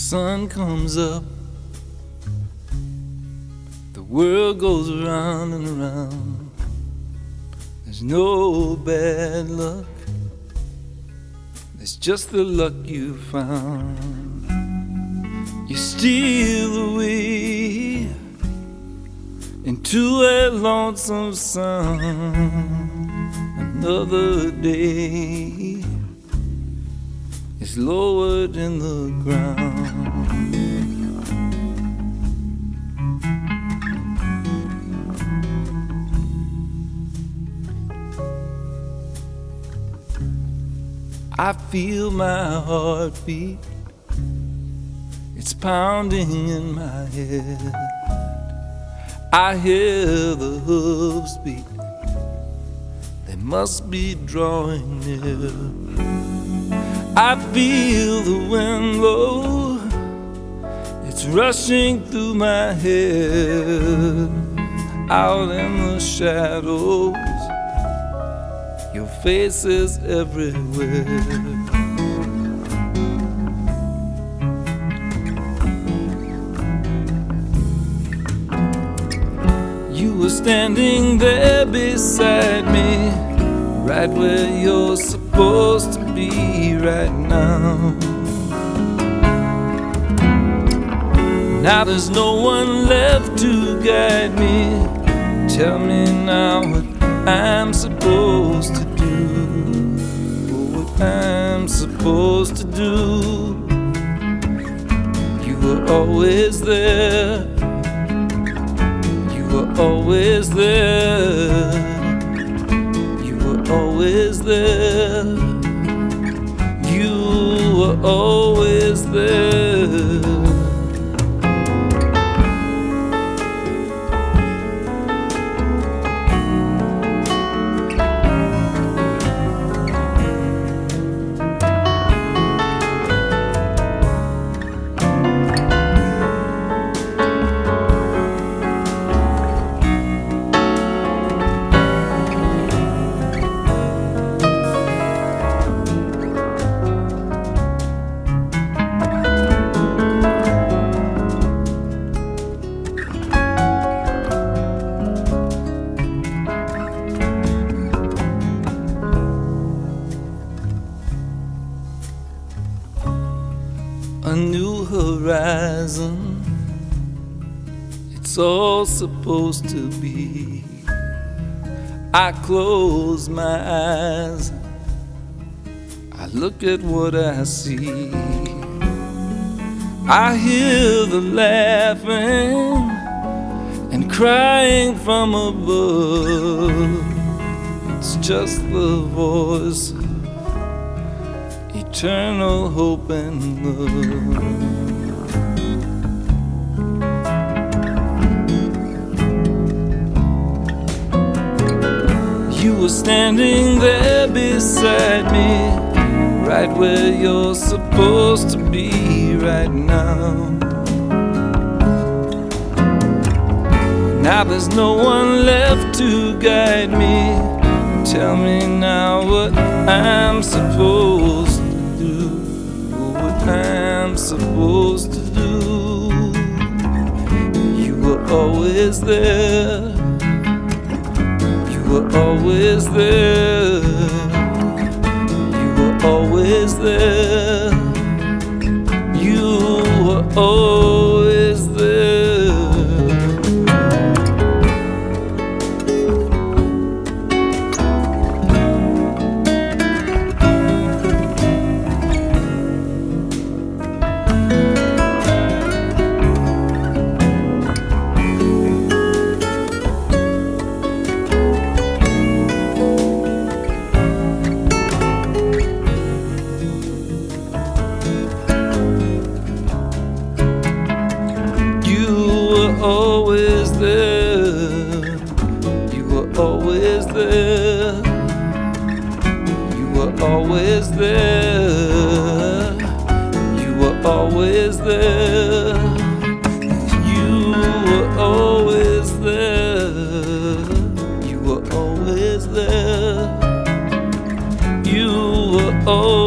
sun comes up, the world goes around and around. There's no bad luck, there's just the luck you found. You steal away into a lonesome sun. Another day is lowered in the ground. I feel my heartbeat, it's pounding in my head. I hear the hooves beat, they must be drawing near. I feel the wind blow, it's rushing through my head. Out in the shadows, your face is everywhere. You were standing there beside me, right where you're supposed to be right now. Now there's no one left to guide me. Tell me now what I'm supposed to do, what I'm supposed to do. You were always there, you were always there, you were always there, you were always there. A new horizon, it's all supposed to be. I close my eyes, I look at what I see. I hear the laughing and crying from above. It's just the voice, eternal hope and love. You were standing there beside me, right where you're supposed to be right now. Now there's no one left to guide me. Tell me now what I'm supposed to do, what I'm supposed to do. You were always there, you were always there, you were always there, you were always there. Always there, you were always there, you were always there, you were always there, you were always there, you were always there, you were always